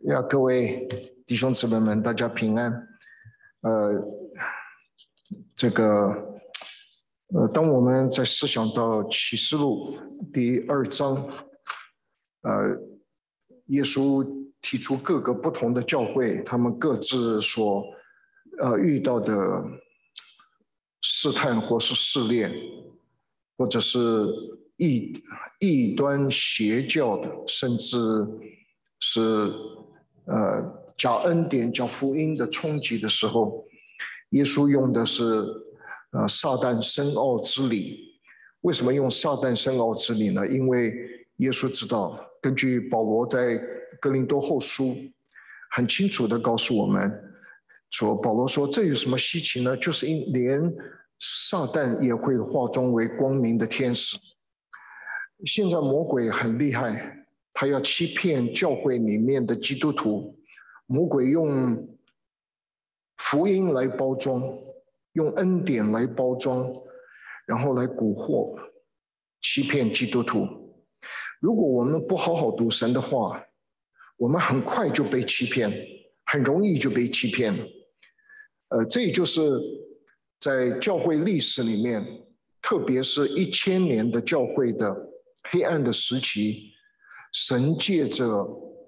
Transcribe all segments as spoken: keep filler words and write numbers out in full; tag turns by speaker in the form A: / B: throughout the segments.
A: 呀，各位弟兄姊妹们，大家平安。呃，这个，呃，当我们在思想到启示录第二章，呃，耶稣提出各个不同的教会，他们各自所呃遇到的试探或是试炼，或者是异异端邪教的，甚至是呃假恩典、假福音的冲击的时候，耶稣用的是呃撒旦深奥之理。为什么用撒旦深奥之理呢？因为耶稣知道，根据保罗在哥林多后书很清楚地告诉我们说，保罗说这有什么稀奇呢？就是因连撒旦也会化妆为光明的天使。现在魔鬼很厉害，他要欺骗教会里面的基督徒。魔鬼用福音来包装，用恩典来包装，然后来蛊惑、欺骗基督徒。如果我们不好好读神的话，我们很快就被欺骗，很容易就被欺骗了。呃，这就是在教会历史里面，特别是一千年的教会的黑暗的时期，神借着，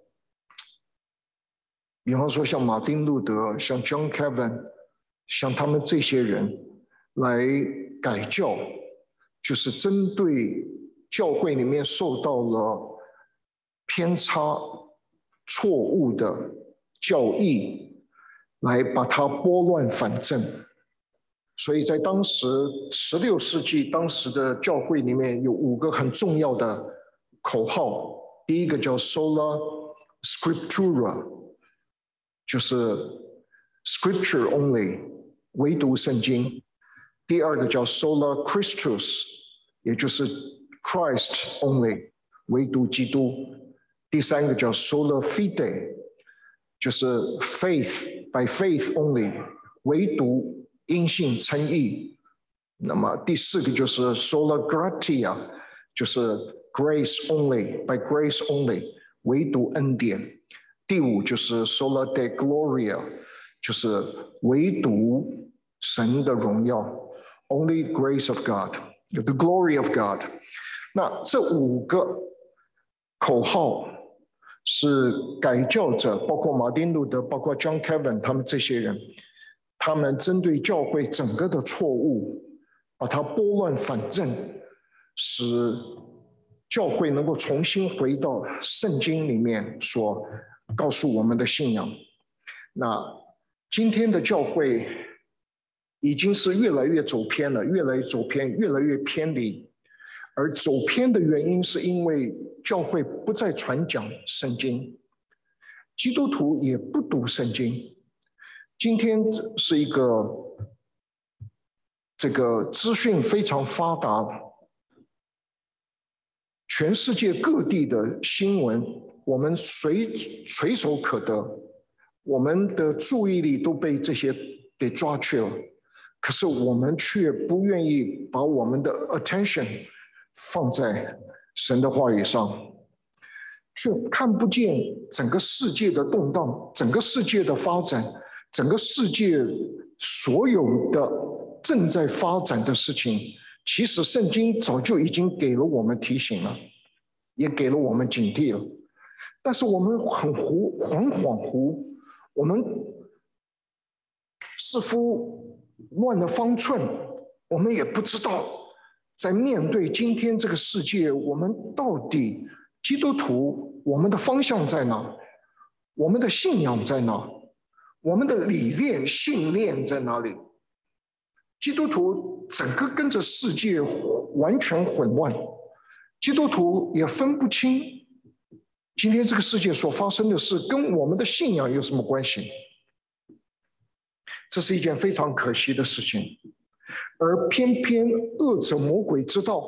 A: 比方说像马丁路德、像 John Calvin、像他们这些人来改教，就是针对教会里面受到了偏差、错误的教义，来把它拨乱反正。所以在当时十六世纪，当时的教会里面有五个很重要的口号。第一个叫 Sola Scriptura， 就是 Scripture only， 唯独圣经。第二个叫 Sola Christus， 也就是 Christ only， 唯独基督。第三个叫 Sola Fide， 就是 Faith by Faith only， 唯独因信称义。那么第四个就是 Sola Gratia， 就是 Grace only by Grace only， 唯独恩典。第五就是 Sola Deo Gloria， 就是唯独神的荣耀 Only grace of God， the glory of God。 那这五个口号是改教者，包括马丁路德，包括 John Calvin 他们这些人，他们针对教会整个的错误，把它拨乱反正，使教会能够重新回到圣经里面所告诉我们的信仰。那今天的教会已经是越来越走偏了，越来越走偏，越来越偏离。而走偏的原因是因为教会不再传讲圣经，基督徒也不读圣经。今天是一个这个资讯非常发达，全世界各地的新闻我们随随手可得，我们的注意力都被这些给抓去了，可是我们却不愿意把我们的 attention 放在神的话语上，却看不见整个世界的动荡，整个世界的发展，整个世界所有的正在发展的事情，其实圣经早就已经给了我们提醒了，也给了我们警惕了。但是我们很糊，很恍惚，我们似乎乱了方寸，我们也不知道在面对今天这个世界，我们到底基督徒我们的方向在哪？我们的信仰在哪？我们的理念、信念在哪里？基督徒整个跟着世界完全混乱，基督徒也分不清今天这个世界所发生的事跟我们的信仰有什么关系。这是一件非常可惜的事情。而偏偏恶者魔鬼知道，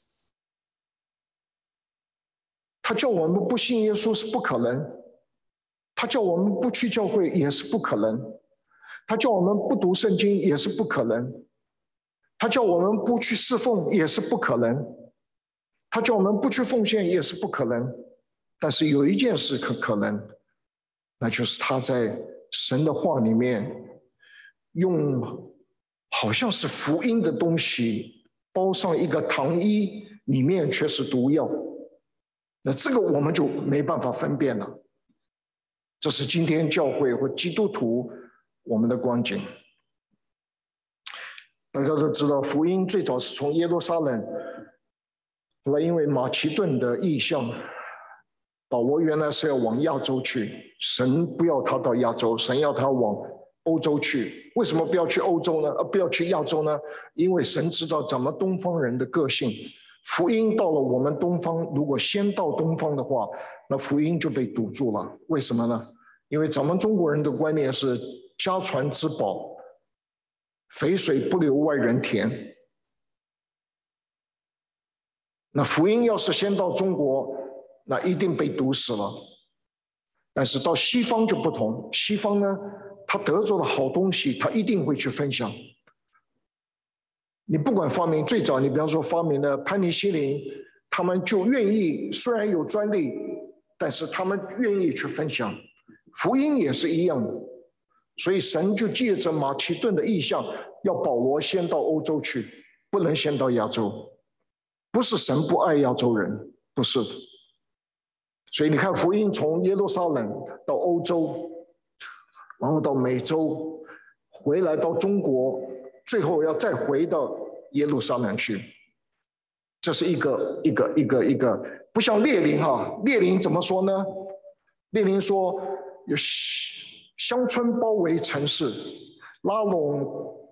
A: 他叫我们不信耶稣是不可能，他叫我们不去教会也是不可能，他叫我们不读圣经也是不可能，他叫我们不去侍奉也是不可能，他叫我们不去奉献也是不可能。但是有一件事可可能， 那就是他在神的话里面用好像是福音的东西包上一个糖衣，里面却是毒药。那这个我们就没办法分辨了。这是今天教会或基督徒我们的光景。大家都知道，福音最早是从耶路撒冷，后来因为马其顿的意向，保罗原来是要往亚洲去，神不要他到亚洲，神要他往欧洲去。为什么不要去欧洲呢？呃，不要去亚洲呢？因为神知道咱们东方人的个性，福音到了我们东方，如果先到东方的话，那福音就被堵住了。为什么呢？因为咱们中国人的观念是家传之宝，肥水不流外人田。那福音要是先到中国，那一定被毒死了。但是到西方就不同，西方呢，他得着了好东西，他一定会去分享。你不管发明最早，你比方说发明了盘尼西林，他们就愿意，虽然有专利，但是他们愿意去分享。福音也是一样的，所以神就借着马其顿的意象，要保罗先到欧洲去，不能先到亚洲。不是神不爱亚洲人，不是的。所以你看，福音从耶路撒冷到欧洲，然后到美洲，回来到中国，最后要再回到耶路撒冷去。这是一个一个一个一个，不像列宁哈，列宁怎么说呢？列宁说有乡村包围城市，拉拢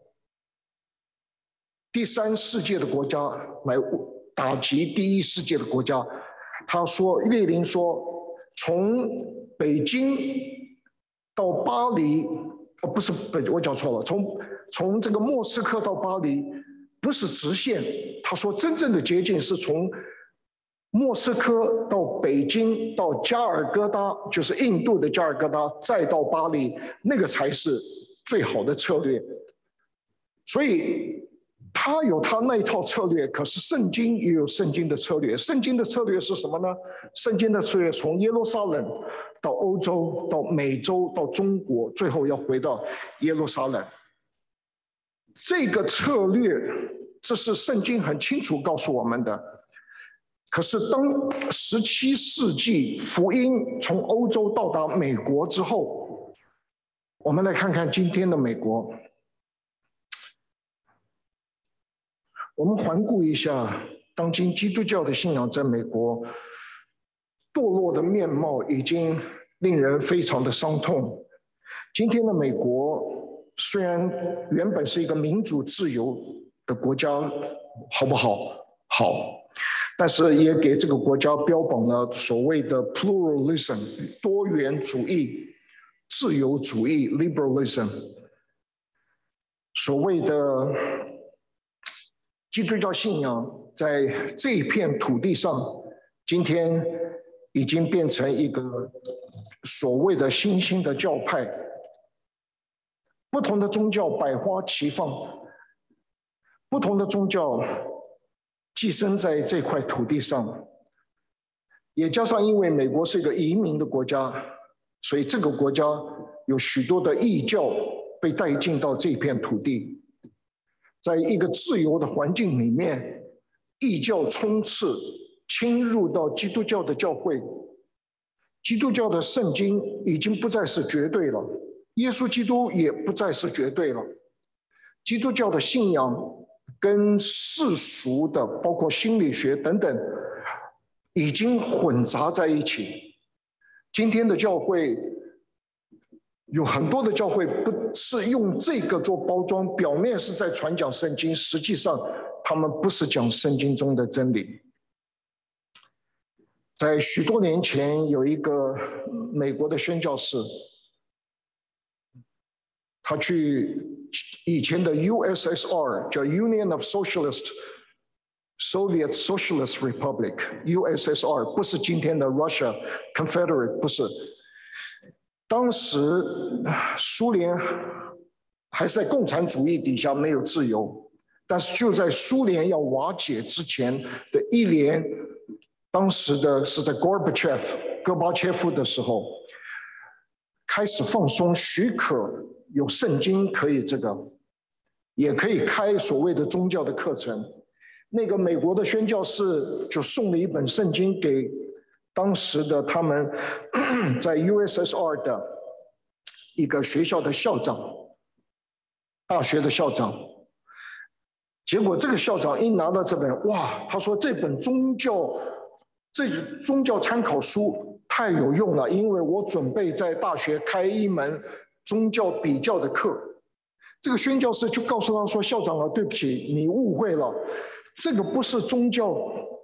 A: 第三世界的国家来打击第一世界的国家。他说，列宁说，从北京到巴黎，呃，不是北，我讲错了，从从这个莫斯科到巴黎不是直线。他说，真正的捷径是从莫斯科到北京到加尔各答，就是印度的加尔各答，再到巴黎，那个才是最好的策略。所以他有他那一套策略，可是圣经也有圣经的策略。圣经的策略是什么呢？圣经的策略从耶路撒冷到欧洲，到美洲，到中国，最后要回到耶路撒冷。这个策略，这是圣经很清楚告诉我们的。可是当十七世纪福音从欧洲到达美国之后，我们来看看今天的美国。我们环顾一下当今基督教的信仰在美国堕落的面貌，已经令人非常的伤痛。今天的美国虽然原本是一个民主自由的国家，好不好？好，但是也给这个国家标榜了所谓的 pluralism 多元主义、自由主义 liberalism， 所谓的基督教信仰在这一片土地上，今天已经变成一个所谓的新兴的教派。不同的宗教百花齐放，不同的宗教寄生在这块土地上，也加上因为美国是一个移民的国家，所以这个国家有许多的异教被带进到这片土地。在一个自由的环境里面，异教冲刺，侵入到基督教的教会。基督教的圣经已经不再是绝对了，耶稣基督也不再是绝对了。基督教的信仰跟世俗的，包括心理学等等，已经混杂在一起。今天的教会有很多的教会不是用这个做包装，表面是在传讲圣经，实际上他们不是讲圣经中的真理。在许多年前，有一个美国的宣教士，他去以前的 U S S R 叫 Union of Socialist Soviet Socialist Republic U S S R， 不是今天的 Russia Confederate， 不是。当时苏联还是在共产主义底下，没有自由。但是就在苏联要瓦解之前的一年，当时的是在 Gorbachev 戈巴切夫的时候， 开始放松，许可有圣经可以这个，也可以开所谓的宗教的课程。那个美国的宣教士就送了一本圣经给当时的他们在 U S S R 的一个学校的校长，大学的校长。结果这个校长一拿到这本，哇，他说这本宗教这宗教参考书太有用了，因为我准备在大学开一门宗教比较的课。这个宣教士就告诉他说：“校长啊，对不起，你误会了，这个不是宗教，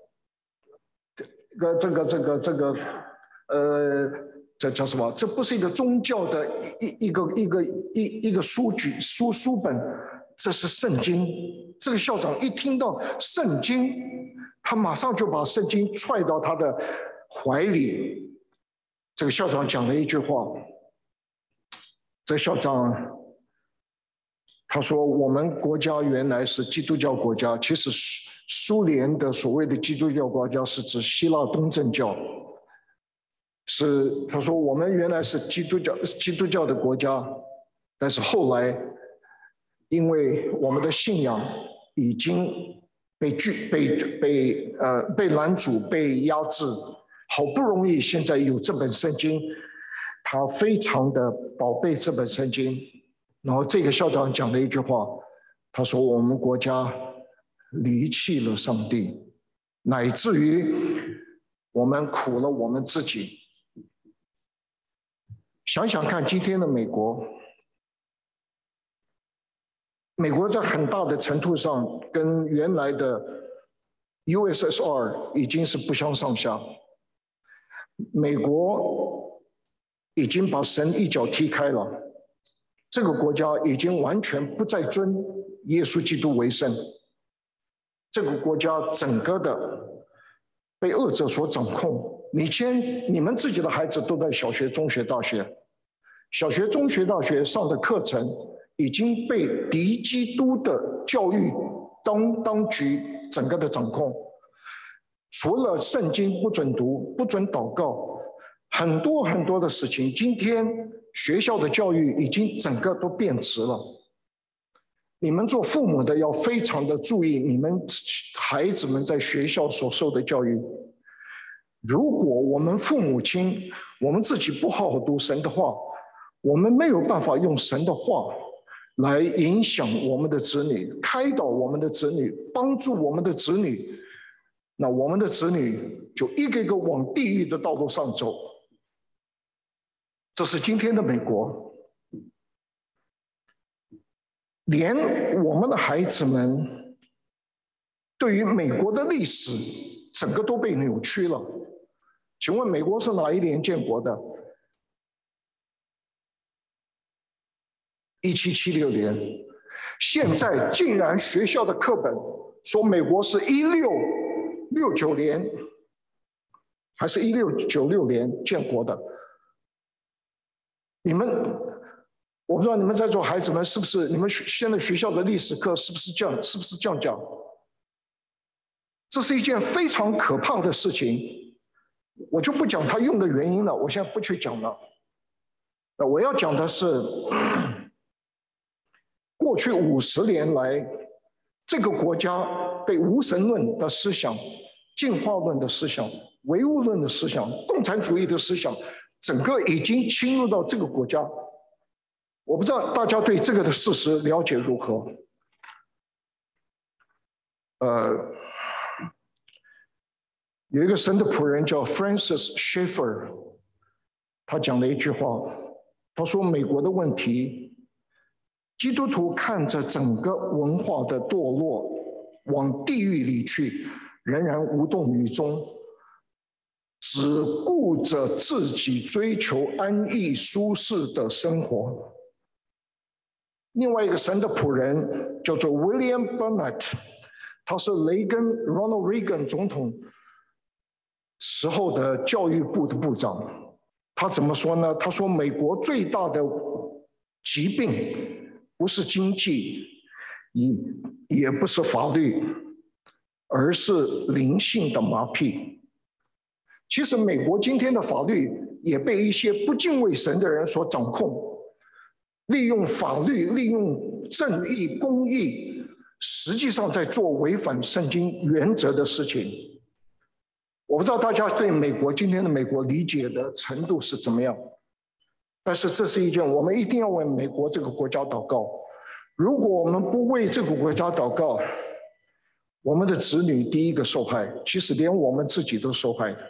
A: 这个这个这个这个，呃，这叫什么？这不是一个宗教的一一个一个一一个书籍书书本，这是圣经。”这个校长一听到圣经，他马上就把圣经揣到他的怀里。这个校长讲了一句话，这个校长他说：“我们国家原来是基督教国家，其实苏联的所谓的基督教国家是指希腊东正教。是他说我们原来是基督教基督教的国家，但是后来因为我们的信仰已经被拒被被呃被拦阻被压制，好不容易现在有这本圣经，他非常的宝贝这本圣经。”然后这个校长讲了一句话，他说：“我们国家离弃了上帝，乃至于我们苦了我们自己。”想想看，今天的美国，美国在很大的程度上跟原来的 U S S R 已经是不相上下。美国已经把神一脚踢开了。这个国家已经完全不再尊耶稣基督为圣，这个国家整个的被恶者所掌控。以前你们自己的孩子都在小学、中学、大学，小学、中学、大学上的课程已经被敌基督的教育当当局整个的掌控。除了圣经不准读、不准祷告，很多很多的事情，今天学校的教育已经整个都变质了。你们做父母的要非常的注意你们孩子们在学校所受的教育。如果我们父母亲我们自己不好好读神的话，我们没有办法用神的话来影响我们的子女，开导我们的子女，帮助我们的子女，那我们的子女就一个一个往地狱的道路上走。这是今天的美国，连我们的孩子们对于美国的历史整个都被扭曲了。请问美国是哪一年建国的？一七七六年。现在竟然学校的课本说美国是一六六九年，还是一六九六年建国的？你们，我不知道你们在座孩子们是不是，你们现在学校的历史课是不是这样，是不是这样讲？这是一件非常可怕的事情，我就不讲他用的原因了，我现在不去讲了。我要讲的是，过去五十年来，这个国家被无神论的思想、进化论的思想、唯物论的思想、共产主义的思想，整个已经侵入到这个国家。我不知道大家对这个的事实了解如何？呃，有一个神的仆人叫 Francis Schaeffer， 他讲了一句话，他说：“美国的问题，基督徒看着整个文化的堕落，往地狱里去，仍然无动于衷。”只顾着自己追求安逸舒适的生活。另外一个神的仆人叫做 William Burnett， 他是雷根 Ronald Reagan 总统时候的教育部的部长。他怎么说呢？他说美国最大的疾病不是经济，也也不是法律，而是灵性的麻痹。其实美国今天的法律也被一些不敬畏神的人所掌控，利用法律、利用正义、公义，实际上在做违反圣经原则的事情。我不知道大家对美国今天的美国理解的程度是怎么样，但是这是一件我们一定要为美国这个国家祷告。如果我们不为这个国家祷告，我们的子女第一个受害，其实连我们自己都受害的。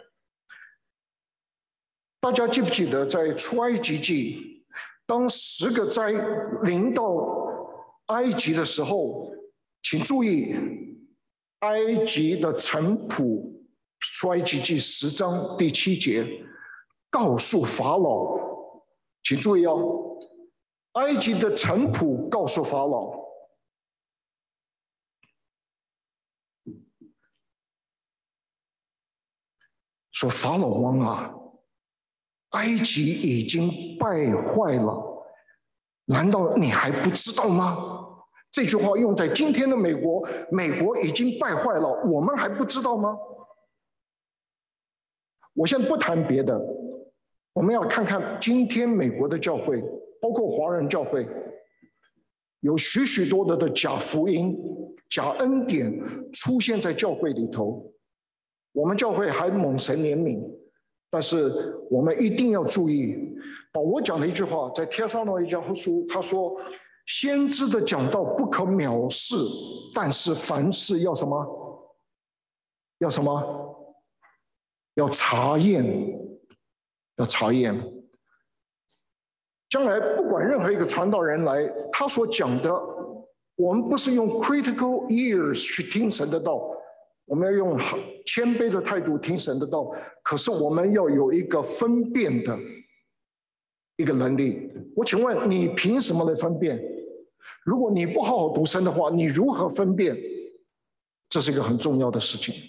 A: 大家记不记得在出埃及记，当十个灾临到埃及的时候，请注意，埃及的臣仆，出埃及记十章第七节，告诉法老，请注意哦，埃及的臣仆告诉法老，说法老王啊，埃及已经败坏了，难道你还不知道吗？这句话用在今天的美国，美国已经败坏了，我们还不知道吗？我现在不谈别的，我们要看看今天美国的教会，包括华人教会，有许许多多的假福音、假恩典出现在教会里头。我们教会还蒙神怜悯，但是我们一定要注意，保罗讲了一句话，在帖撒罗尼迦后书，他说：“先知的讲道不可藐视，但是凡事要什么？要什么？要查验，要查验。将来不管任何一个传道人来，他所讲的，我们不是用 critical ears 去听神的道。”我们要用谦卑的态度听神的道，可是我们要有一个分辨的一个能力。我请问你凭什么来分辨？如果你不好好读神的话，你如何分辨？这是一个很重要的事情。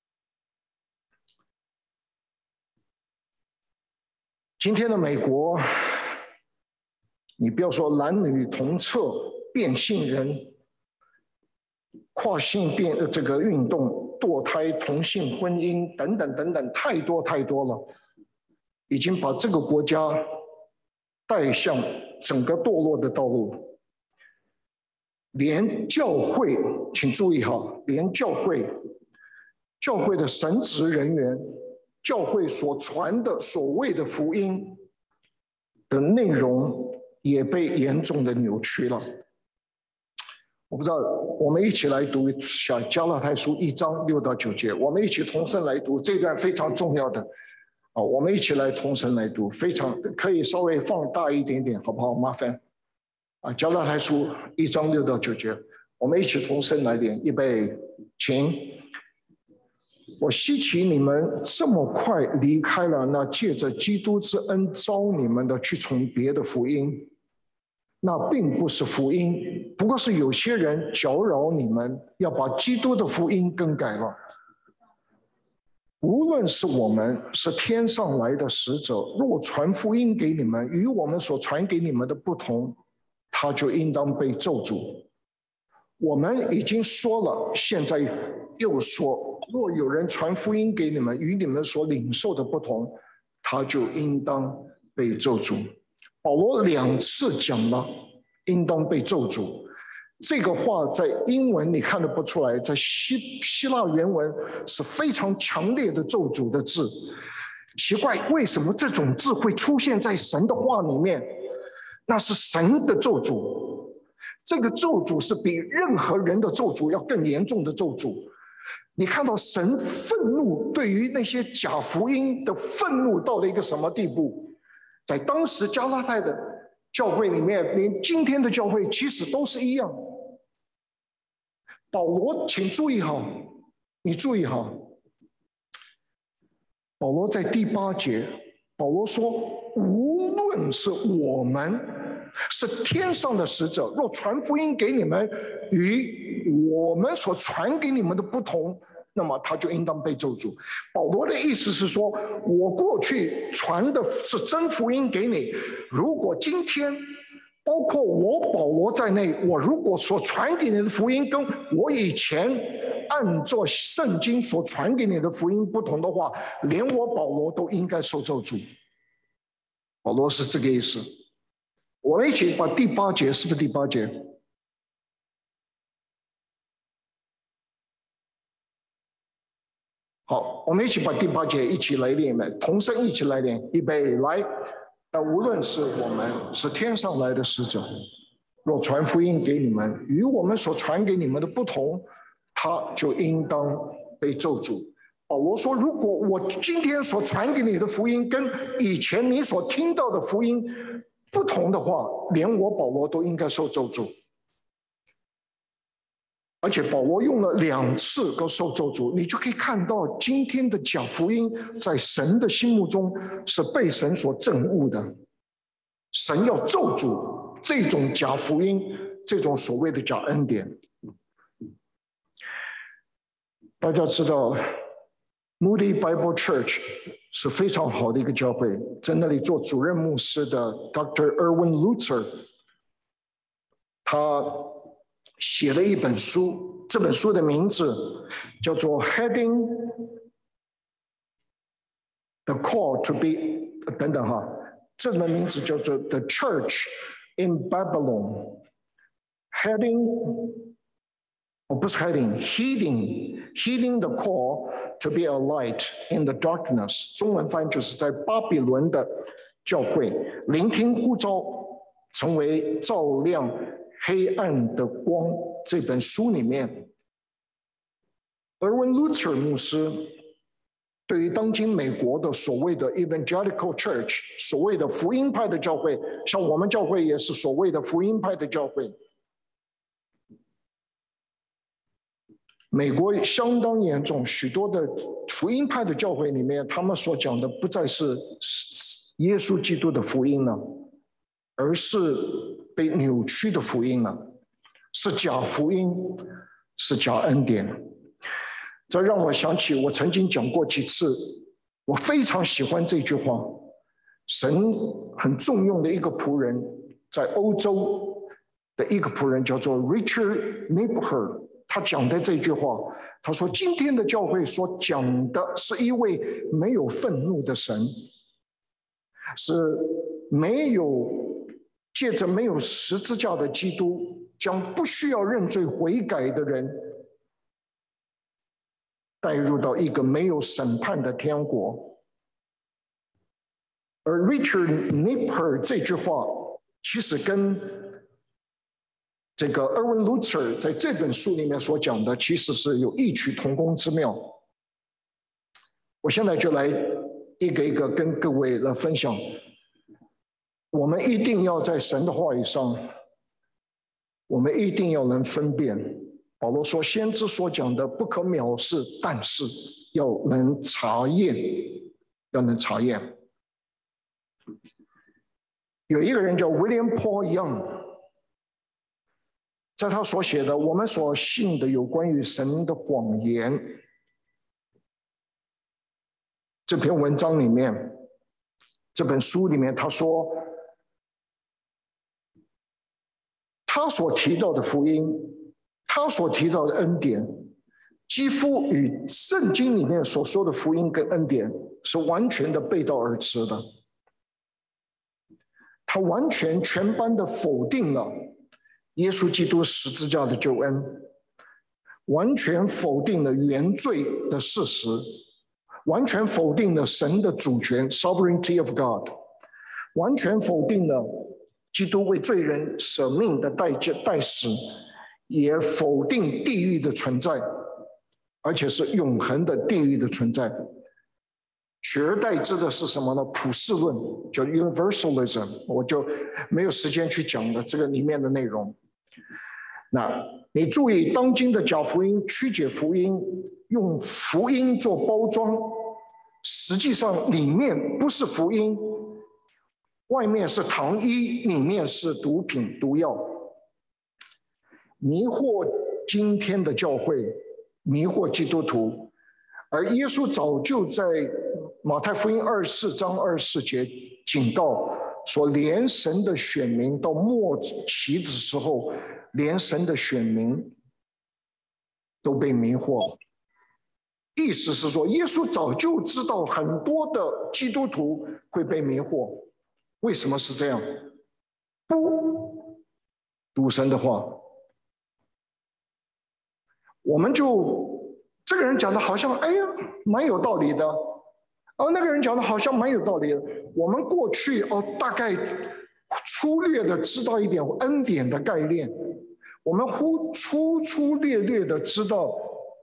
A: 今天的美国，你不要说男女同厕、变性人、跨性变的这个运动、堕胎、同性婚姻等等等等，太多太多了，已经把这个国家带向整个堕落的道路。连教会，请注意哈，连教会、教会的神职人员、教会所传的所谓的福音的内容，也被严重的扭曲了。我不知道，我们一起来读一下加拉太书一章六到九节，我们一起同声来读这段非常重要的啊，我们一起来同声来读，非常可以稍微放大一点点，好不好？麻烦啊，加拉太书一章六到九节，我们一起同声来念，预备，请。我希奇你们这么快离开了那借着基督之恩召你们的，去从别的福音。那并不是福音，不过是有些人搅扰你们，要把基督的福音更改了。无论是我们是天上来的使者，若传福音给你们，与我们所传给你们的不同，他就应当被咒诅。我们已经说了，现在又说，若有人传福音给你们，与你们所领受的不同，他就应当被咒诅。保罗两次讲了应当被咒诅，这个话在英文你看得不出来，在希希腊原文是非常强烈的咒诅的字。奇怪，为什么这种字会出现在神的话里面？那是神的咒诅，这个咒诅是比任何人的咒诅要更严重的咒诅。你看到神愤怒，对于那些假福音的愤怒到了一个什么地步？在当时加拉太的教会里面，连今天的教会其实都是一样。保罗，请注意哈，你注意哈，保罗在第八节，保罗说，无论是我们是天上的使者，若传福音给你们，与我们所传给你们的不同，那么他就应当被咒诅。保罗的意思是说，我过去传的是真福音给你，如果今天包括我保罗在内，我如果所传给你的福音跟我以前按照圣经所传给你的福音不同的话，连我保罗都应该受咒诅。 保罗是这个意思。我们一起把第八节，是不是第八节？好，我们一起把第八节一起来念吧，同声一起来念，预备来。但无论是我们是天上来的使者，若传福音给你们，与我们所传给你们的不同，他就应当被咒诅。保罗说，如果我今天所传给你的福音跟以前你所听到的福音不同的话，连我保罗都应该受咒诅。而且保罗用了两次都受咒诅，你就可以看到今天的假福音在神的心目中是被神所憎恶的。神要咒诅这种假福音，这种所谓的假恩典。大家知道 Moody Bible Church 是非常好的一个教会，在那里做主任牧师的 Doctor Erwin Lutzer， 他写了一本书，这本书的名字叫做 Heading the Call to Be 等等哈，这本名字叫做 The Church in Babylon Heading 哦不是 Heading Heeding Heeding the Call to Be a Light in the Darkness， 中文翻译就是在巴比伦的教会聆听呼召，成为照亮黑暗的光。这本书里面 Erwin Lutzer 牧师对于当今美国的所谓的 Evangelical Church， 所谓的福音派的教会，像我们教会也是所谓的福音派的教会，美国相当严重，许多的福音派的教会里面，他们所讲的不再是耶稣基督的福音了，而是被扭曲的福音了，是假福音，是假恩典。这让我想起我曾经讲过几次，我非常喜欢这句话，神很重用的一个仆人，在欧洲的一个仆人叫做 Richard Niebuhr， 他讲的这句话，他说今天的教会所讲的是一位没有愤怒的神，是没有借着没有十字架的基督，将不需要认罪悔改的人带入到一个没有审判的天国。而 Richard Niebuhr 这句话其实跟这个 Erwin Lutzer 在这本书里面所讲的其实是有异曲同工之妙。我现在就来一个一个跟各位来分享。我们一定要在神的话语上，我们一定要能分辨。保罗说，先知所讲的不可藐视，但是要能查验，要能查验。有一个人叫 William Paul Young， 在他所写的《我们所信的有关于神的谎言》这篇文章里面，这本书里面，他说，他所提到的福音，他所提到的恩典，几乎与圣经里面所说的福音跟恩典是完全的背道而驰的。他完全全班的否定了耶稣基督十字架的救恩，完全否定了原罪的事实，完全否定了神的主权 （sovereignty of God）， 完全否定了基督为罪人舍命的代价代死，也否定地狱的存在，而且是永恒的地狱的存在。取而代之的是什么呢？普世论，叫 universalism， 我就没有时间去讲了这个里面的内容。那你注意，当今的假福音、曲解福音，用福音做包装，实际上里面不是福音，外面是糖衣，里面是毒品、毒药，迷惑今天的教会，迷惑基督徒。而耶稣早就在马太福音二十四章二十四节警告说，连神的选民到末期的时候，连神的选民都被迷惑。意思是说，耶稣早就知道很多的基督徒会被迷惑。 为什么是这样？不读神的话，我们就这个人讲的好像哎呀蛮有道理的，而那个人讲的好像蛮有道理的。我们过去哦大概粗略的知道一点恩典的概念，我们忽粗粗略略的知道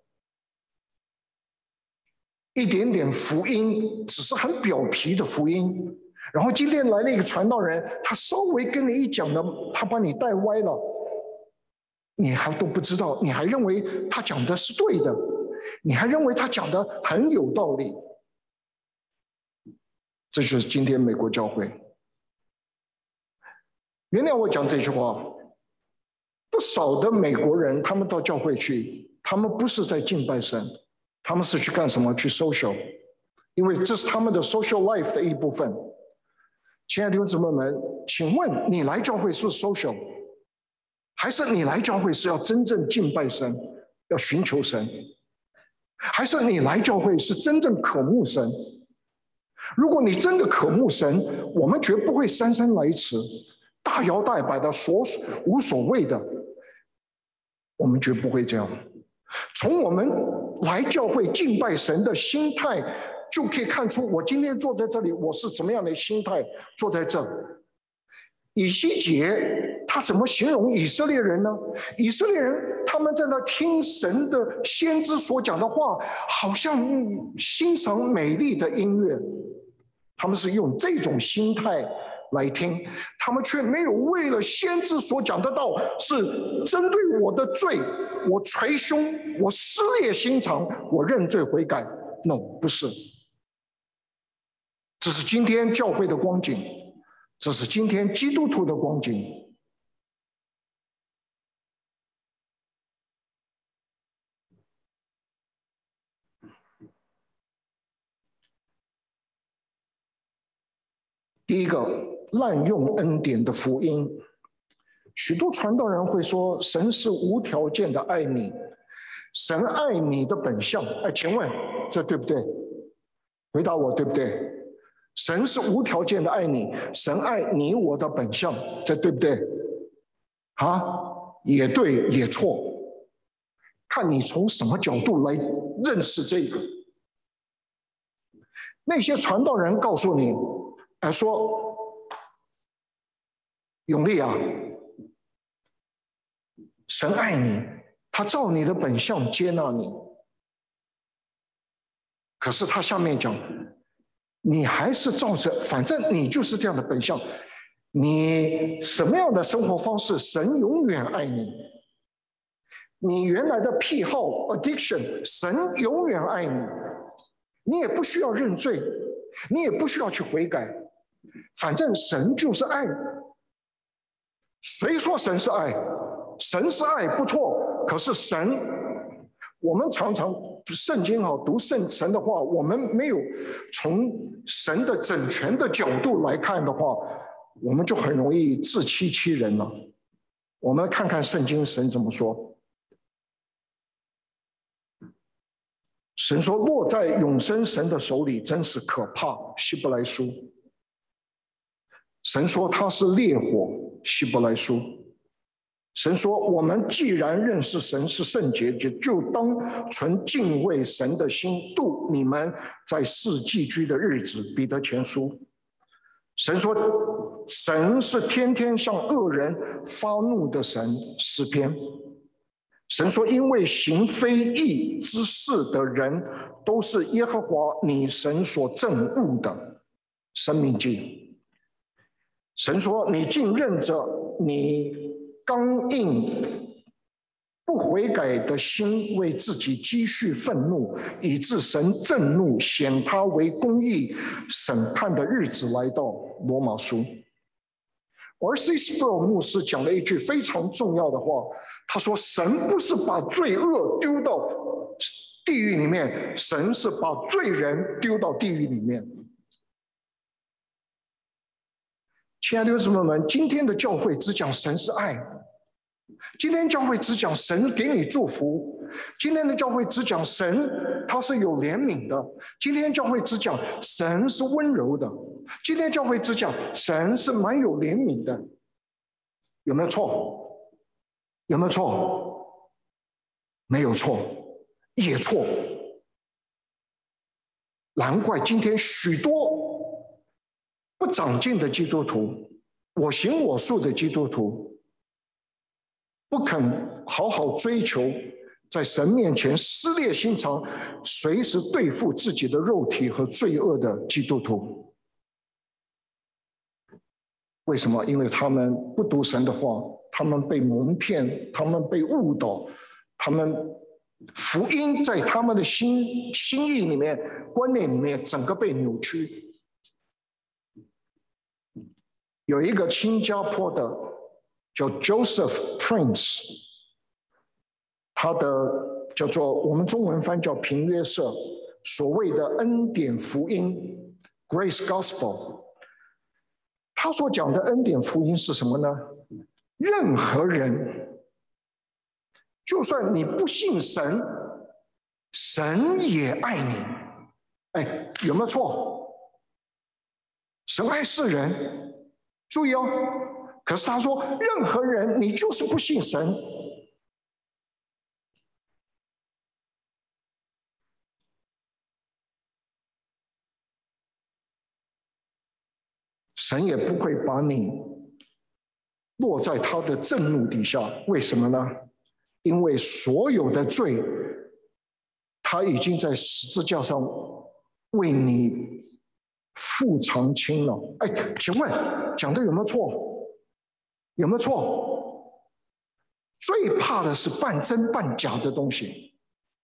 A: 一点点福音，只是很表皮的福音。然后今天来了一个传道人，他稍微跟你一讲的，他把你带歪了，你还都不知道，你还认为他讲的是对的，你还认为他讲的很有道理。这就是今天美国教会。原谅我讲这句话，不少的美国人他们到教会去，他们不是在敬拜神，他们是去干什么？去 social， 因为这是他们的 social life 的一部分。亲爱的弟兄姊妹们，请问你来教会是不是 social， 还是你来教会是要真正敬拜神，要寻求神，还是你来教会是真正渴慕神？如果你真的渴慕神，我们绝不会姗姗来迟，大摇大摆的所无所谓的，我们绝不会这样。从我们来教会敬拜神的心态，就可以看出我今天坐在这里，我是怎么样的心态坐在这。以西结他怎么形容以色列人呢？以色列人他们在那听神的先知所讲的话，好像欣赏美丽的音乐，他们是用这种心态来听，他们却没有为了先知所讲的道是针对我的罪，我捶胸，我撕裂心肠，我认罪悔改。 No， 不是。这是今天教会的光景，这是今天基督徒的光景。第一个，滥用恩典的福音。许多传道人会说，神是无条件的爱你，神爱你的本相。哎，请问这对不对？回答我，对不对？神是无条件的爱你，神爱你我的本相，这对不对？啊，也对，也错，看你从什么角度来认识这个。那些传道人告诉你，哎，说永利啊，神爱你，他照你的本相接纳你。可是他下面讲，你还是照着，反正你就是这样的本相，你什么样的生活方式，神永远爱你。你原来的癖好 addiction， 神永远爱你。你也不需要认罪，你也不需要去悔改，反正神就是爱。谁说神是爱？神是爱不错，可是神，我们常常圣经啊读圣神的话，我们没有从神的整全的角度来看的话，我们就很容易自欺欺人了。我们看看圣经神怎么说。神说，落在永生神的手里真是可怕，希伯来书。神说他是烈火，希伯来书。神说，我们既然认识神是圣洁，就当存敬畏神的心度你们在世寄居的日子，彼得前书。神说，神是天天向恶人发怒的神，诗篇。神说，因为行非义之事的人都是耶和华你神所憎恶的，申命记。神说，你竟认着你刚硬不悔改的心，为自己积蓄愤怒，以致神震怒，显他为公义审判的日子来到。罗马书。而 C. Sproul 牧师讲了一句非常重要的话，他说，神不是把罪恶丢到地狱里面，神是把罪人丢到地狱里面。亲爱的弟兄姊妹们，今天的教会只讲神是爱， 今天教会只讲神给你祝福，今天的教会只讲神他是有怜悯的，今天教会只讲神是温柔的，今天教会只讲神是蛮有怜悯的，有没有错？有没有错？没有错，也错。难怪今天许多不长进的基督徒，我行我素的基督徒，不肯好好追求在神面前撕裂心肠，随时对付自己的肉体和罪恶的基督徒。为什么？因为他们不读神的话，他们被蒙骗，他们被误导，他们福音在他们的心心意里面、观念里面，整个被扭曲。有一个新加坡的叫 Joseph Prince， 他的叫做我们中文翻叫平约瑟，所谓的恩典福音 Grace Gospel。他所讲的恩典福音是什么呢？任何人，就算你不信神，神也爱你。哎，有没有错？神爱世人，注意哦。可是他说，任何人，你就是不信神，神也不会把你落在他的震怒底下。为什么呢？因为所有的罪，他已经在十字架上为你付偿清了。哎，请问讲的有没有错？有没有错？最怕的是半真半假的东西。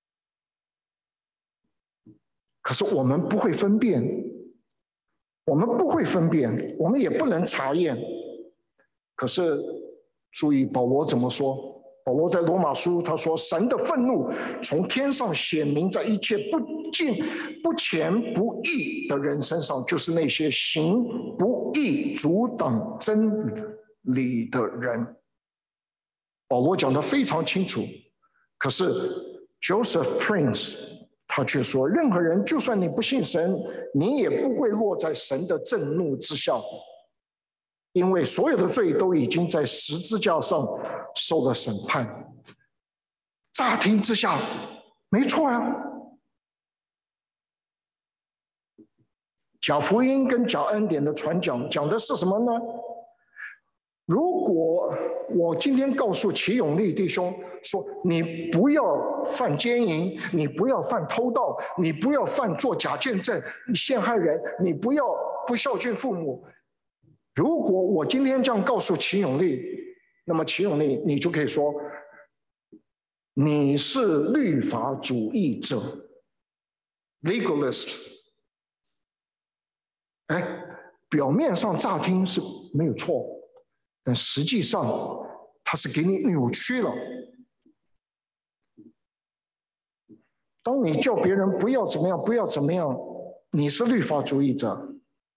A: 可是我们不会分辨，我们不会分辨，我们也不能查验。可是注意保罗怎么说？保罗在罗马书他说，神的愤怒从天上显明在一切不敬、不虔、不义的人身上，就是那些行不义、阻挡真理的人。保罗讲得非常清楚，可是 Joseph Prince 他却说，任何人就算你不信神，你也不会落在神的震怒之下，因为所有的罪都已经在十字架上受了审判。乍听之下没错啊，假福音跟假恩典的传讲讲的是什么呢？如果我今天告诉齐永利弟兄说，你不要犯奸淫，你不要犯偷盗，你不要犯作假见证，你陷害人，你不要不孝敬父母。如果我今天这样告诉齐永利，那么齐永利你就可以说，你是律法主义者 legalist。 哎，表面上乍听是没有错，但实际上它是给你扭曲了。当你叫别人不要怎么样，不要怎么样，你是律法主义者。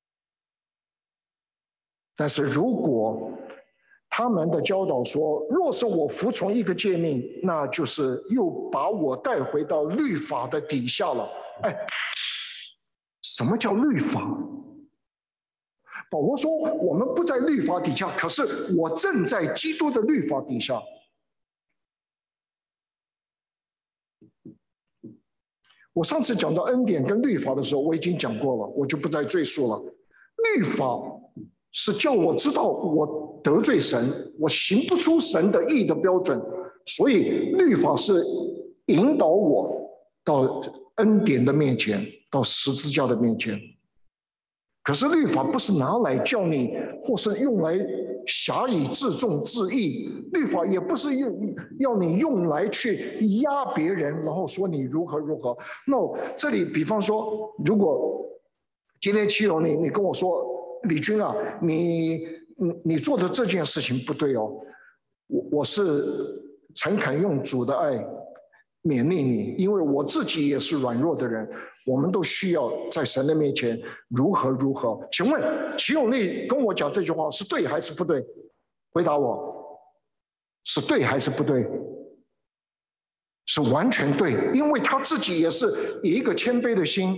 A: 但是如果他们的教导说，若是我服从一个诫命，那就是又把我带回到律法的底下了。哎，什么叫律法？保罗说，我们不在律法底下，可是我正在基督的律法底下。我上次讲到恩典跟律法的时候，我已经讲过了，我就不再赘述了。律法是叫我知道我得罪神，我行不出神的义的标准，所以律法是引导我到恩典的面前，到十字架的面前。可是律法不是拿来叫你，或是用来辖以自重自义，律法也不是用要你用来去压别人，然后说你如何如何。no， 这里比方说，如果今天齐勇你你跟我说，李军啊，你你你做的这件事情不对哦，我我是诚恳用主的爱勉励你，因为我自己也是软弱的人，我们都需要在神的面前如何如何。请问齐永利跟我讲这句话是对还是不对？回答我。 是对还是不对？是完全对，因为他自己也是以一个谦卑的心，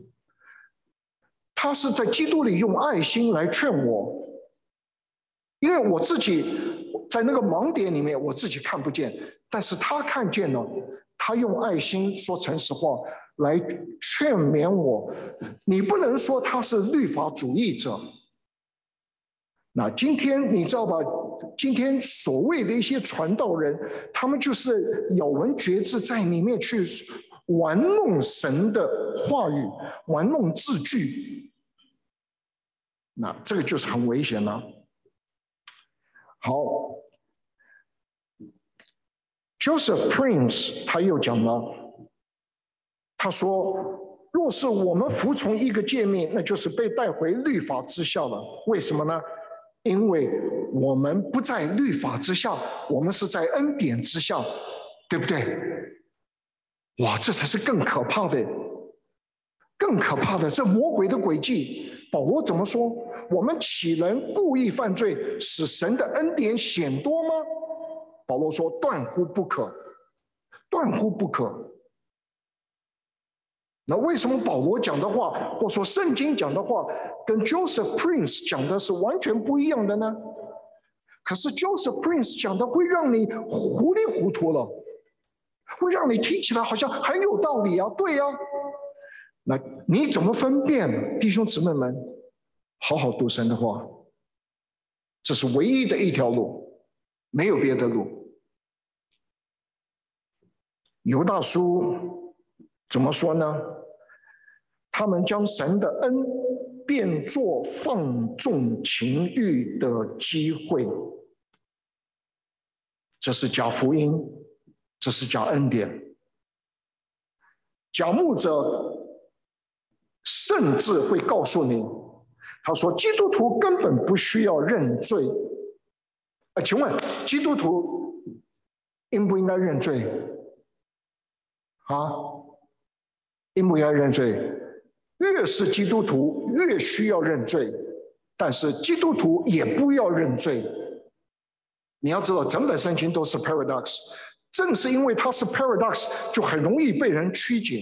A: 他是在基督里用爱心来劝我，因为我自己在那个盲点里面，我自己看不见，但是他看见了，他用爱心说诚实话来劝勉我。你不能说他是律法主义者。那今天你知道吧？今天所谓的一些传道人，他们就是咬文嚼字，在里面去玩弄神的话语，玩弄字句。那这个就是很危险了。好 ，Joseph Prince 他又讲了，他说：“若是我们服从一个诫命，那就是被带回律法之下了。为什么呢？因为我们不在律法之下，我们是在恩典之下，对不对？哇，这才是更可怕的，更可怕的，这魔鬼的诡计。保罗怎么说？我们岂能故意犯罪，使神的恩典显多吗？保罗说：断乎不可，断乎不可。那为什么保罗讲的话，或说圣经讲的话，跟 Joseph Prince 讲的是完全不一样的呢？可是 Joseph Prince 讲的会让你糊里糊涂了，会让你听起来好像很有道理啊，对啊。那你怎么分辨？弟兄姊妹们，好好读神的话，这是唯一的一条路，没有别的路。犹大书怎么说呢？他们将神的恩变作放纵情欲的机会，这是假福音，这是假恩典。假牧者甚至会告诉你，他说基督徒根本不需要认罪。啊，请问基督徒应不应该认罪？啊，应不应该认罪？越是基督徒越需要认罪，但是基督徒也不要认罪。你要知道，整本圣经都是 paradox， 正是因为它是 paradox， 就很容易被人曲解，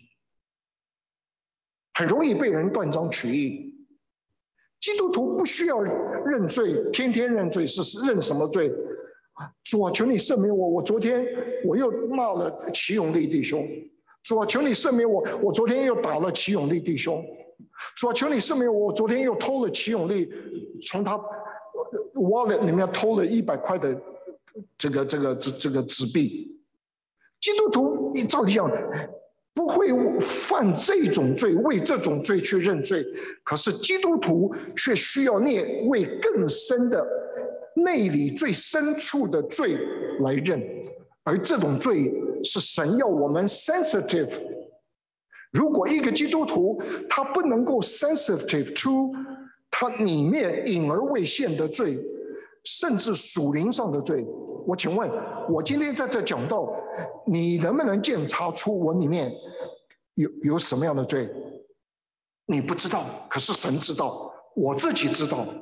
A: 很容易被人断章取义。基督徒不需要认罪，天天认罪，是认什么罪？主啊，求你赦免我，我昨天我又骂了齐永利弟兄。主啊，求你赦免我，我昨天又打了齐永利弟兄。主啊，求你赦免我，我昨天又偷了齐永利从他 wallet 里面偷了一百块的这个这个这这个纸币。基督徒你照理讲不会犯这种罪，为这种罪去认罪，可是基督徒却需要念为更深的内里最深处的罪来认，而这种罪是神要我们 sensitive。 如果一个基督徒他不能够 sensitive to 他里面隐而未现的罪，甚至属灵上的罪，我请问我今天在这讲到，你能不能检查出我里面有有什么样的罪？你不知道，可是神知道，我自己知道。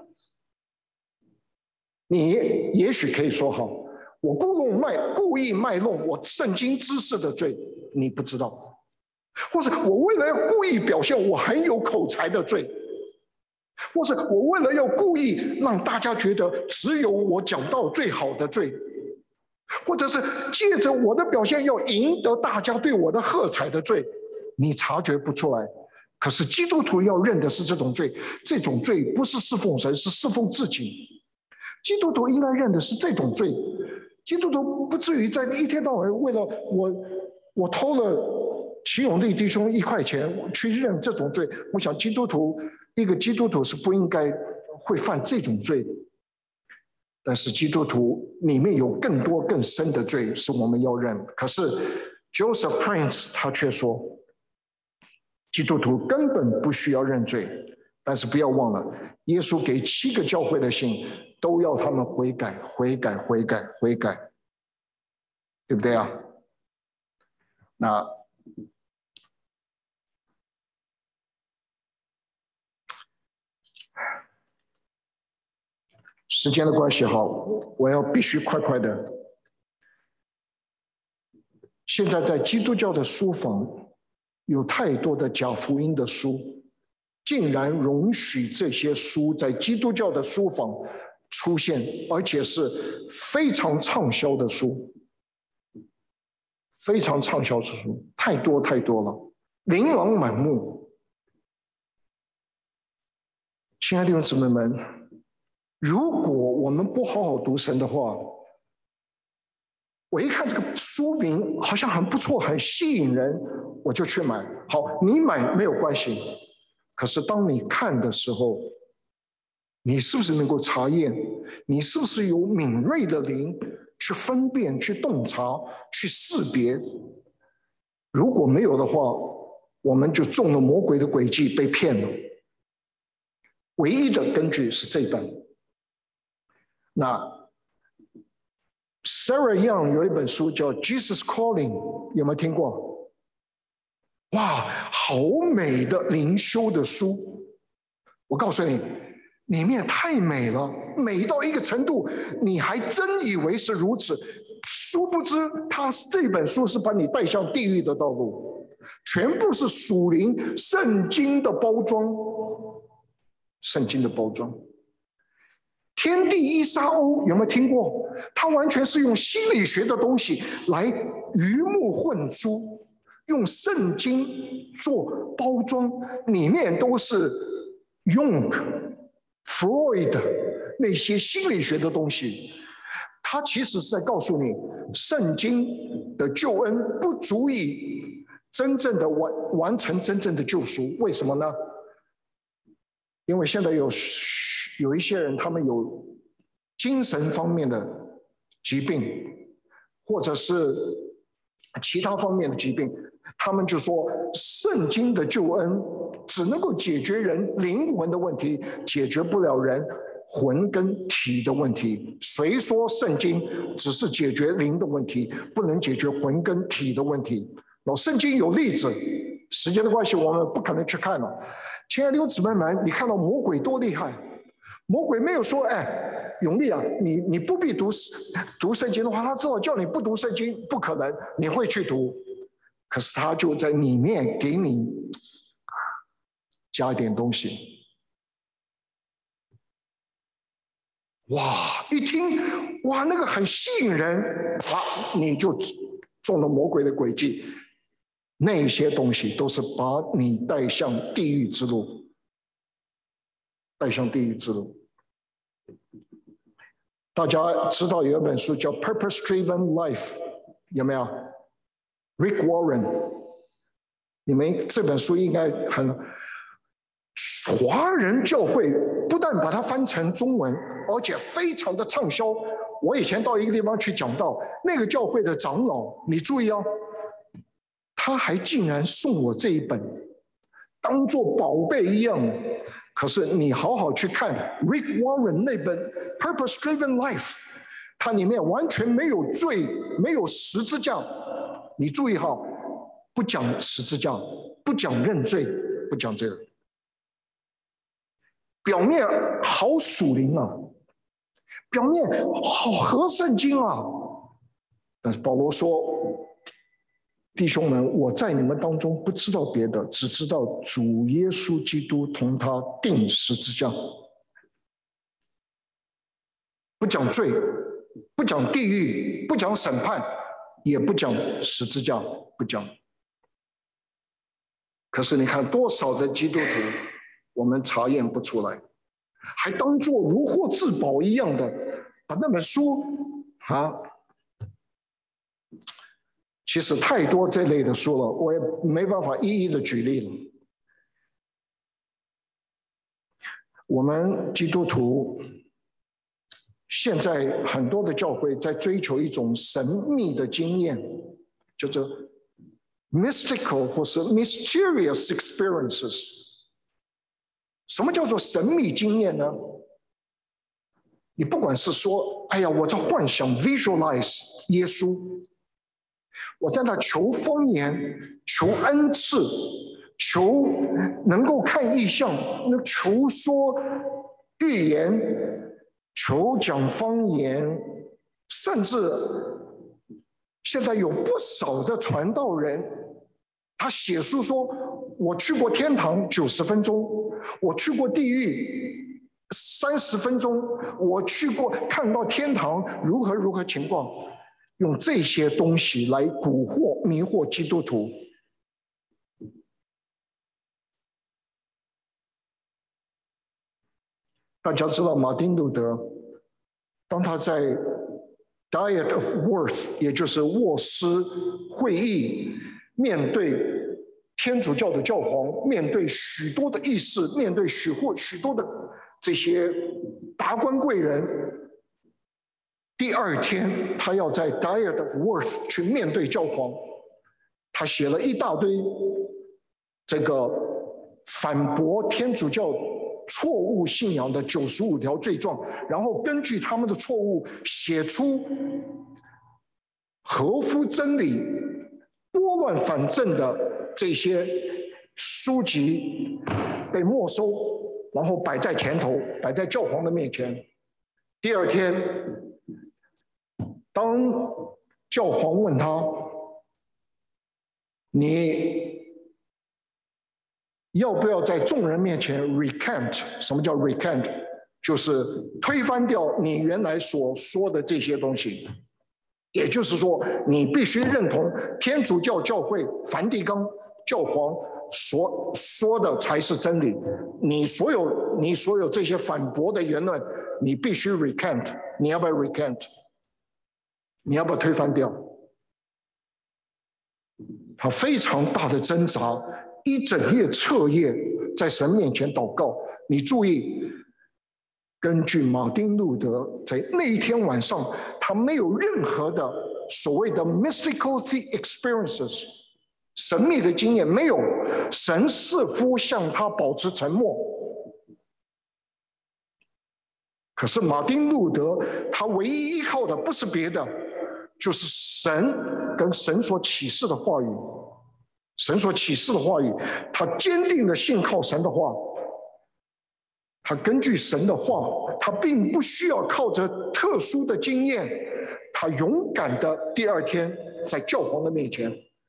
A: 你也许可以说好，我故弄卖故意卖弄我圣经知识的罪，你不知道；或者我为了要故意表现我很有口才的罪，或者我为了要故意让大家觉得只有我讲道最好的罪，或者是借着我的表现要赢得大家对我的喝彩的罪，你察觉不出来。可是基督徒要认的是这种罪，这种罪不是侍奉神，是侍奉自己。基督徒应该认的是这种罪，基督徒不至于在一天到晚为了我我偷了齐永利弟兄一块钱去认这种罪。我想基督徒一个基督徒是不应该会犯这种罪的。但是基督徒里面有更多更深的罪是我们要认。可是 Joseph Prince 他却说，基督徒根本不需要认罪。但是不要忘了，耶稣给七个教会的信都要他们悔改悔改悔改悔改，对不对啊？那时间的关系，好，我要必须快快的。现在在基督教的书房有太多的假福音的书，竟然容许这些书在基督教的书房出现，而且是非常畅销的书，非常畅销的书，太多太多了，琳琅满目。亲爱的弟兄姊妹们，如果我们不好好读神的话，我一看这个书名好像很不错，很吸引人，我就去买。好，你买没有关系，可是当你看的时候，你是不是能够查验？你是不是有敏锐的灵去分辨、去洞察、去识别？如果没有的话，我们就中了魔鬼的诡计，被骗了。唯一的根据是这本。那 Sarah Young 有一本书叫《Jesus Calling》，有没有听过？哇，好美的灵修的书！我告诉你，里面太美了，美到一个程度，你还真以为是如此。殊不知，它这本书是把你带向地狱的道路，全部是属灵圣经的包装，圣经的包装。天地一沙鸥有没有听过？它完全是用心理学的东西来鱼目混珠，用圣经做包装，里面都是用 Freud 那些心理学的东西。它其实是在告诉你，圣经的救恩不足以真正的完完成真正的救赎。为什么呢？因为现在有有一些人，他们有精神方面的疾病，或者是其他方面的疾病，他们就说圣经的救恩只能够解决人灵魂的问题，解决不了人魂跟体的问题。谁说圣经只是解决灵的问题，不能解决魂跟体的问题？那圣经有例子，时间的关系我们不可能去看了。亲爱的弟兄姊妹们，你看到魔鬼多厉害？魔鬼没有说，哎，永利啊，你你不必读读圣经的话，他知道叫你不读圣经不可能，你会去读，可是他就在里面给你加一点东西。哇，一听哇，那个很吸引人，啊，你就中了魔鬼的诡计。那些东西都是把你带向地狱之路，带向地狱之路。大家知道有一本书叫《Purpose Driven Life》，有没有 ？Rick Warren， 你们这本书应该很。华人教会不但把它翻成中文，而且非常的畅销。我以前到一个地方去讲道，那个教会的长老，你注意哦，他还竟然送我这一本，当作宝贝一样。可是你好好去看 Rick Warren 那本 Purpose Driven Life， 它里面完全没有罪，没有十字架。你注意哈，不讲十字架，不讲认罪，不讲这个。表面好属灵啊，表面好合圣经啊，但是保罗说，弟兄们，我在你们当中不知道别的，只知道主耶稣基督同他钉十字架。不讲罪，不讲地狱，不讲审判，也不讲十字架，不讲。可是你看多少的基督徒，我们查验不出来，还当作如获至宝一样的把那本书啊。其实太多这类的书了，我也没办法一一的举例了。我们基督徒现在很多的教会在追求一种神秘的经验，叫做 mystical 或是 mysterious experiences。什么叫做神秘经验呢？你不管是说，哎呀，我在幻想 visualize 耶稣，我在那求方言，求恩赐，求能够看异象，求说预言， 求讲方言，甚至现在有不少的传道人，他写书说：“我去过天堂九十分钟，我去过地狱三十分钟，我去过看到天堂如何如何情况。”用这些东西来蛊惑、迷惑基督徒。大家知道马丁路德，当他在 Diet of Worth， 也就是沃斯会议，面对天主教的教皇，面对许多的议事，面对许或许多的这些达官贵人，第二天他要在 Diet of Worth 去面对教皇，他写了一大堆这个反驳天主教错误信仰的九十五条罪状，然后根据他们的错误写出合乎真理、拨乱反正的这些书籍被没收，然后摆在前头，摆在教皇的面前。第二天，当教皇问他：“你要不要在众人面前 recant？ 什么叫 recant？ 就是推翻掉你原来所说的这些东西。也就是说，你必须认同天主教教会梵蒂冈教皇所说的才是真理。你所有你所有这些反驳的言论，你必须 recant。你要不要 recant？ 你要不要推翻掉？”他非常大的挣扎，一整夜彻夜在神面前祷告。你注意，根据马丁路德在那一天晚上，他没有任何的所谓的 mystical experiences 神秘的经验，没有。神似乎向他保持沉默。可是马丁路德他唯一依靠的不是别的，就是神跟神所启示的话语。神所启示的话语，他坚定的信靠神的话，他根据神的话，他并不需要靠着特殊的经验，他勇敢的第二天在教皇的面前，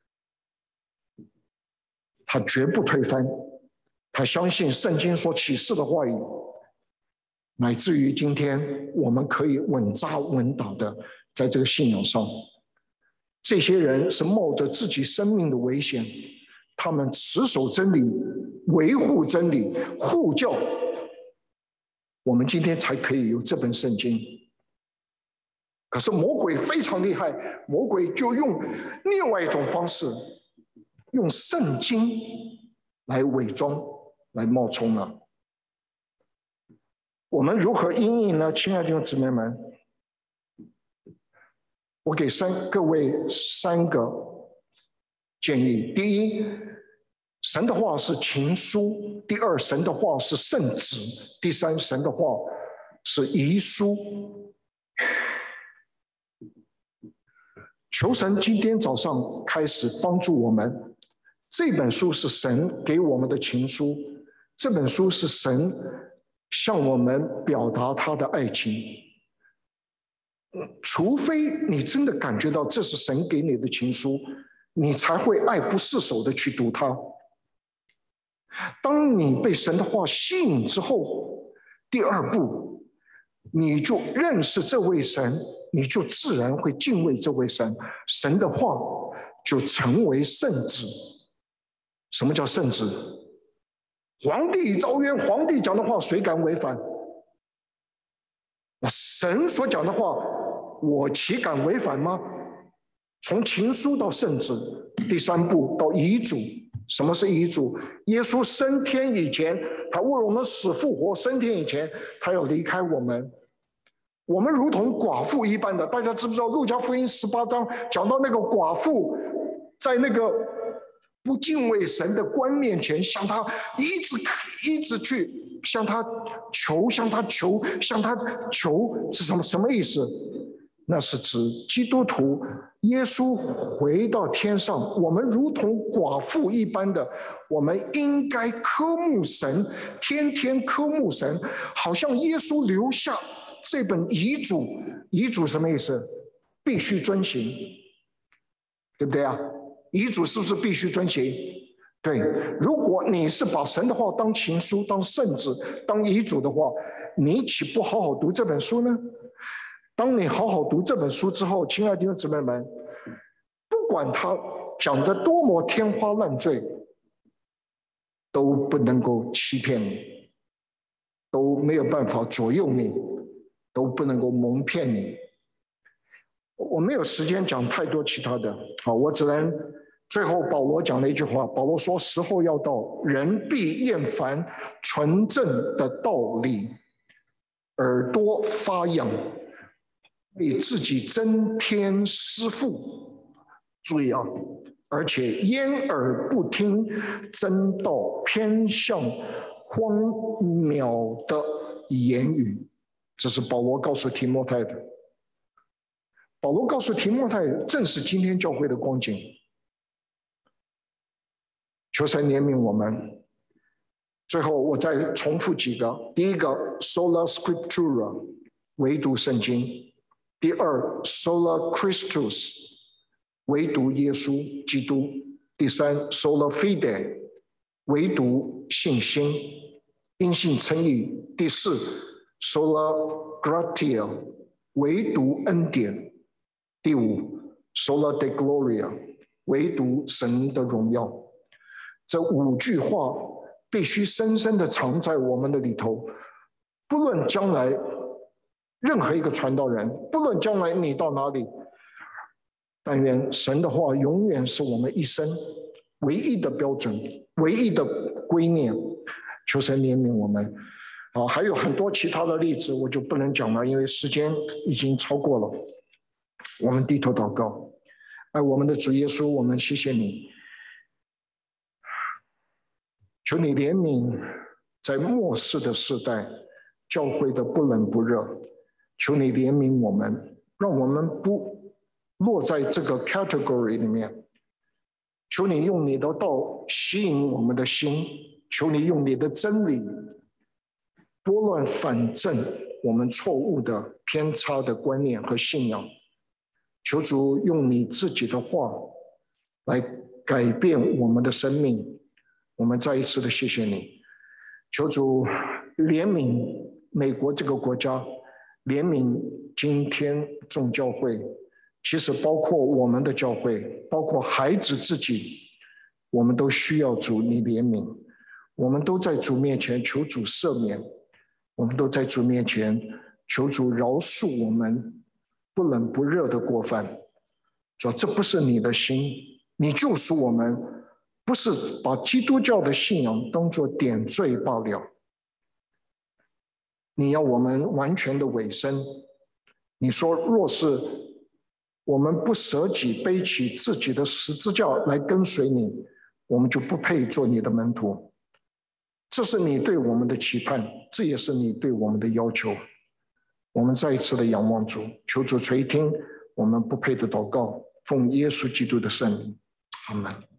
A: 他绝不推翻，他相信圣经所启示的话语，乃至于今天我们可以稳扎稳打的在这个信仰上。这些人是冒着自己生命的危险，他们持守真理，维护真理，护教，我们今天才可以有这本圣经。可是魔鬼非常厉害，魔鬼就用另外一种方式，用圣经来伪装，来冒充了。我们如何因应呢？亲爱的弟兄姊妹们，我给三各位三个建议：第一，神的话是情书；第二，神的话是圣旨；第三，神的话是遗书。求神今天早上开始帮助我们，这本书是神给我们的情书，这本书是神向我们表达他的爱情。除非你真的感觉到这是神给你的情书，你才会爱不释手的去读它。当你被神的话吸引之后，第二步，你就认识这位神，你就自然会敬畏这位神，神的话就成为圣旨。什么叫圣旨？皇帝诏曰，皇帝讲的话谁敢违反？那神所讲的话，我岂敢违反吗？从情书到圣旨，第三步到遗嘱。什么是遗嘱？耶稣升天以前，他为我们死复活，升天以前，他要离开我们。我们如同寡妇一般的，大家知不知道路加福音十八章讲到那个寡妇在那个不敬畏神的官面前，向他一直一直去向他求，向他求，向他求，是什么什么意思？那是指基督徒耶稣回到天上，我们如同寡妇一般的，我们应该渴慕神，天天渴慕神，好像耶稣留下这本遗嘱，遗嘱什么意思？必须遵行，对不对啊？遗嘱是不是必须遵行？对，如果你是把神的话当情书、当圣旨、当遗嘱的话，你岂不好好读这本书呢？当你好好读这本书之后，亲爱的弟兄姊妹们，不管他讲的多么天花乱坠，都不能够欺骗你，都没有办法左右你，都不能够蒙骗你。我没有时间讲太多其他的，好，我只能最后保罗讲了一句话，保罗说：“时候要到，人必厌烦纯正的道理，耳朵发痒，为自己增添师傅。”注意啊，而且掩耳不听真道，偏向荒谬的言语。这是保罗告诉提摩太的。保罗告诉提摩太，正是今天教会的光景。求神怜悯我们。最后，我再重复几个：第一个 ，sola scriptura， 唯独圣经；第二 ，sola Christus， 唯独耶稣基督；第三 ，sola fide， 唯独信心，因信称义；第四 ，sola gratia， 唯独恩典；第五 ，sola Deo gloria， 唯独神的荣耀。这五句话必须深深的藏在我们的里头，不论将来任何一个传道人，不论将来你到哪里，但愿神的话永远是我们一生唯一的标准，唯一的归念。求神怜悯我们。好，还有很多其他的例子，我就不能讲了，因为时间已经超过了。我们低头祷告。爱我们的主耶稣，我们谢谢你，求你怜悯在末世的世代教会的不冷不热，求你怜悯我们，让我们不落在这个 category 里面。求你用你的道吸引我们的心，求你用你的真理拨乱反正我们错误的偏差的观念和信仰。求主用你自己的话来改变我们的生命。我们再一次的谢谢你。求主怜悯美国这个国家，怜悯今天众教会，其实包括我们的教会，包括孩子自己，我们都需要主你怜悯。我们都在主面前求主赦免，我们都在主面前求主饶恕我们不冷不热的过犯。主，这不是你的心，你救赎我们不是把基督教的信仰当作点缀罢了，你要我们完全的委身。你说若是我们不舍己背起自己的十字架来跟随你，我们就不配做你的门徒。这是你对我们的期盼，这也是你对我们的要求。我们再一次的仰望主，求主垂听我们不配的祷告，奉耶稣基督的圣名，阿们。